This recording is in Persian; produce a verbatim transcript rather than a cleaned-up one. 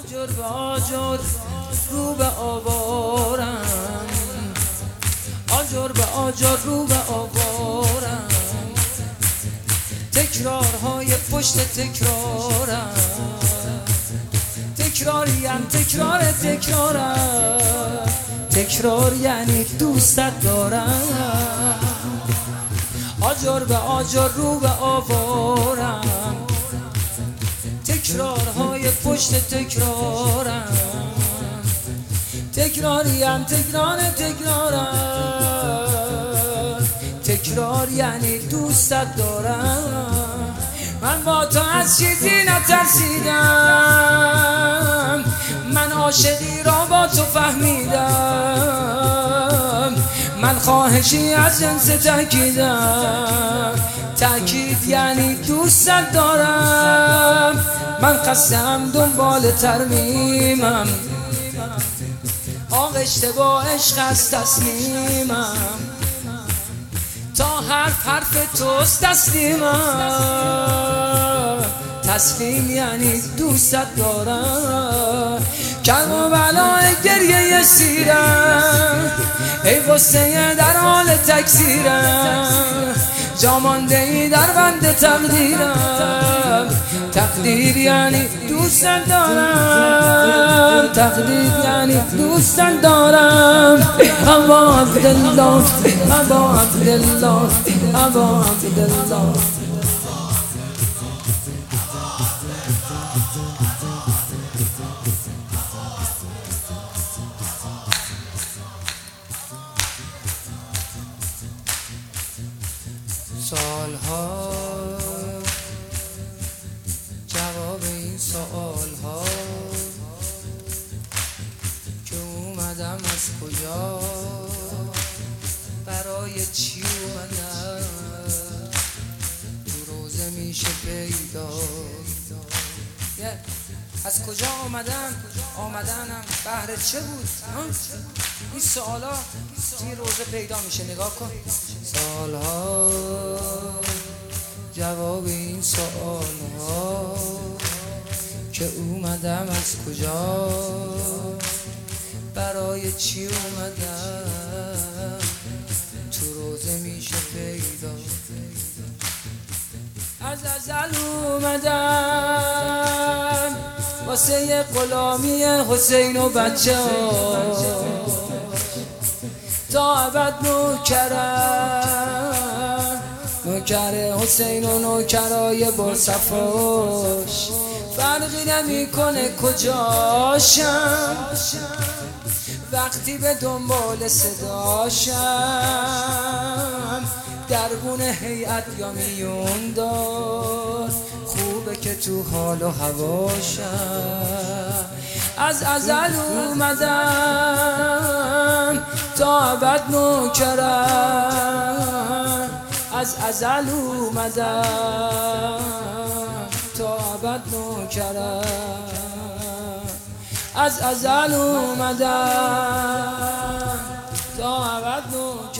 آجر به آجر رو به آوارم، آجر به آجر رو به آوارم، تکرارهای پشت تکرارم، تکراریم تکرار تکرارم، تکرار یعنی دوستت دارم. آجر به آجر رو به آوارم، تکرارهای پشت تکرارم، تکراریم تکرار تکرارم، تکرار یعنی دوستت دارم. من با تو از چیزی نترسیدم، من عاشقی را با تو فهمیدم، من خواهشی از جنس تأکیدم، تأکید یعنی دوستت دارم. من خستم دنبال ترمیمم، آق اشتباه عشق از تصمیمم، تا حرف حرف توست تسلیمم، تسلیم یعنی دوستت دارم. کرم و بلای گریه سیرم، ای غصه در حال تکثیرم، جامانده ای در بند تقدیرم، تقدیر یعنی دوستت دارم، تقدیر یعنی دوستت دارم. ابا عبدالله ابا عبدالله ابا عبدالله. سالها جواب این سوالها که اومدم از کجا، برای چی اومدم، تو روزه میشه پیدا. از کجا آمدم، آمدنم بهر چه بود؟ این سوالا توی روزه پیدا میشه، نگاه کن. سالها جواب این سوالها که اومدم از کجا، برای چی اومدم، تو روزه میشه پیدا. از ازل اومدم واسه غلامی حسین و بچه ها، تا ابد نوکرم، نوکر حسین و نوکرای برصفاش، فرقی نمیکنه کجاشم، وقتی به دنبال صداشم، درگون هیئت یا میون دار، خوبه که تو حال و هواشم. از ازل اومدم تا ابد نوکرم، از ازل اومدم تا ابد نوکرم، از ازل اومدم تا ابد نوکرم.